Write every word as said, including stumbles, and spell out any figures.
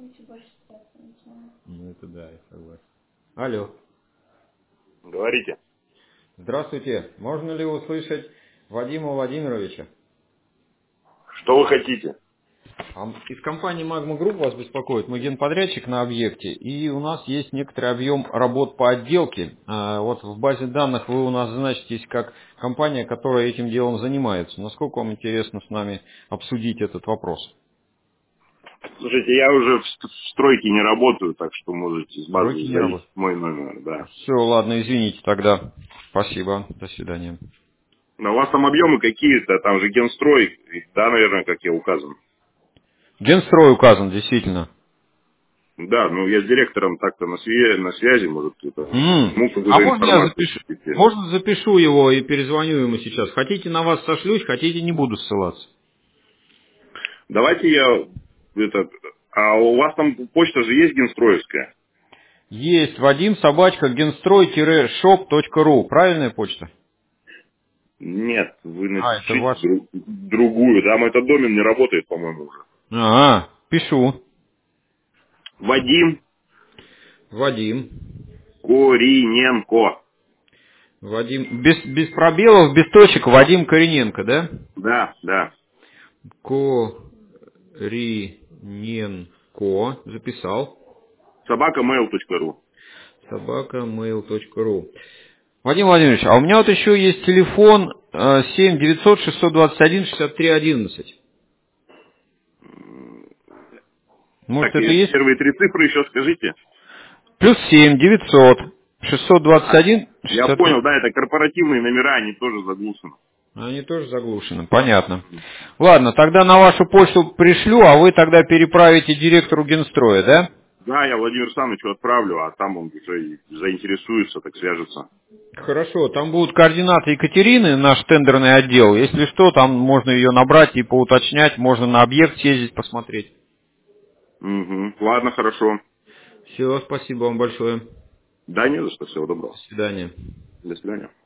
Ну это да, я согласен. Алло. Говорите. Здравствуйте. Можно ли услышать Вадима Владимировича? Что вы хотите? А Из компании Magma Group вас беспокоит. Мы генподрядчик на объекте, и у нас есть некоторый объем работ по отделке. А, Вот в базе данных вы у нас значитесь как компания, которая этим делом занимается. Насколько вам интересно с нами обсудить этот вопрос? Слушайте, я уже в ст- в стройке не работаю, так что можете с базы Стройки не залить работают. мой номер, да. Все, ладно, извините тогда. Спасибо. До свидания. Но у вас там объемы какие-то, там же генстрой, да, наверное, как я указан. Генстрой указан, действительно. Да, ну я с директором так-то на, свя- на связи, может, кто-то М. ему А какую-то можно я информацию запишу? хотите. Можно запишу его и перезвоню ему сейчас. Хотите, на вас сошлюсь, хотите, не буду ссылаться. Давайте я, это, а у вас там почта же есть генстроевская? Есть Вадим собачка генстрой-шоп точка ру. Правильная почта? Нет, вы А, это напишите ваш. дру- другую, там этот домен не работает, по-моему, уже. Ага, пишу. Вадим Вадим. Кориненко. Вадим. Без, без пробелов, без точек. Вадим Корененко, да? Да, да. Корененко. Записал. собака мейл точка ру. собака мейл точка ру. Вадим Владимирович, а у меня вот еще есть телефон э, семь девятьсот шестьсот двадцать один шестьдесят три одиннадцать. Может, Так, это и есть? первые три цифры еще скажите. Плюс семь девятьсот шестьсот двадцать А, один я шестьдесят три. понял, да, это корпоративные номера, они тоже заглушены. Они тоже заглушены, понятно. Ладно, тогда на вашу почту пришлю, а вы тогда переправите директору Генстроя, да? Да, я Владимиру Александровичу отправлю, а там он уже и заинтересуется, так свяжется. Хорошо, там будут координаты Екатерины, наш тендерный отдел. Если что, там можно ее набрать и поуточнять, можно на объект съездить, посмотреть. Угу. Ладно, хорошо. Все, спасибо вам большое. Да, не за что, всего До доброго. свидания. До свидания.